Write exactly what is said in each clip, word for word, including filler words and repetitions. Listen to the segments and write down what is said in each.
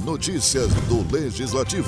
Notícias do Legislativo.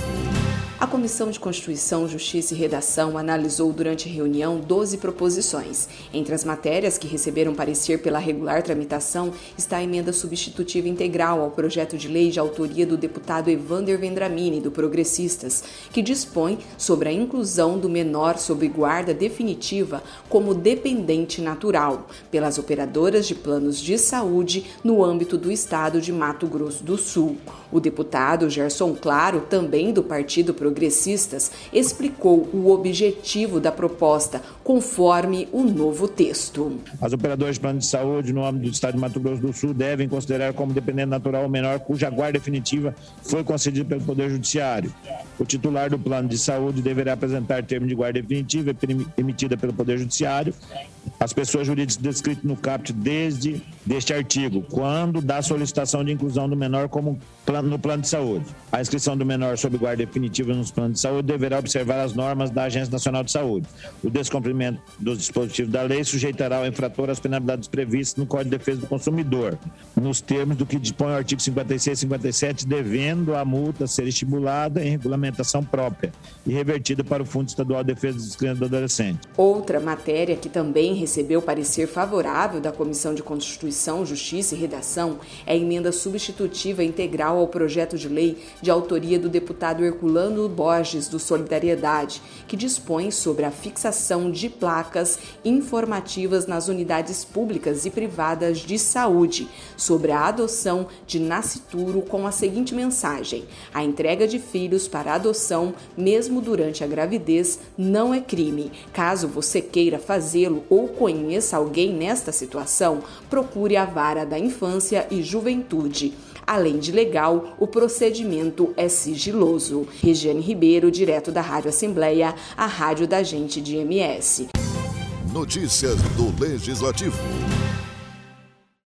A Comissão de Constituição, Justiça e Redação analisou durante a reunião doze proposições. Entre as matérias que receberam parecer pela regular tramitação está a emenda substitutiva integral ao projeto de lei de autoria do deputado Evander Vendramini, do Progressistas, que dispõe sobre a inclusão do menor sob guarda definitiva como dependente natural pelas operadoras de planos de saúde no âmbito do estado de Mato Grosso do Sul. O deputado Gerson Claro, também do Partido Progressistas, explicou o objetivo da proposta, conforme o novo texto. As operadoras de plano de saúde no âmbito do estado de Mato Grosso do Sul devem considerar como dependente natural o menor cuja guarda definitiva foi concedida pelo Poder Judiciário. O titular do plano de saúde deverá apresentar termo de guarda definitiva emitida pelo Poder Judiciário às pessoas jurídicas descritas no caput desde deste artigo, quando da solicitação de inclusão do menor como plano, no plano de saúde. A inscrição do menor sob guarda definitiva nos planos de saúde deverá observar as normas da Agência Nacional de Saúde. O descumprimento dos dispositivos da lei sujeitará o infrator às penalidades previstas no Código de Defesa do Consumidor, nos termos do que dispõe o artigo cinquenta e seis e cinquenta e sete, devendo a multa ser estipulada em regulamentação própria e revertida para o Fundo Estadual de Defesa dos Crianças e do Adolescente. Outra matéria que também recebeu parecer favorável da Comissão de Constituição, Justiça e Redação é a emenda substitutiva integral ao projeto de lei de autoria do deputado Herculano Borges, do Solidariedade, que dispõe sobre a fixação de placas informativas nas unidades públicas e privadas de saúde, sobre a adoção de nascituro com a seguinte mensagem: a entrega de filhos para adoção, mesmo durante a gravidez, não é crime. Caso você queira fazê-lo ou conheça alguém nesta situação, procure a Vara da Infância e Juventude. Além de legal, o procedimento é sigiloso. Regiane Ribeiro, direto da Rádio Assembleia, a rádio da gente de M S. Notícias do Legislativo.